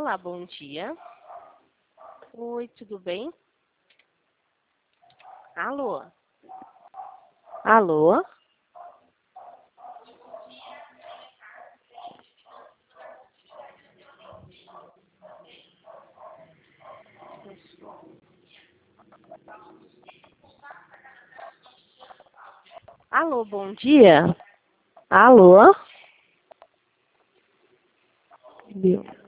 Olá, bom dia. Oi, tudo bem? Alô? Alô? Alô, bom dia. Alô? Meu.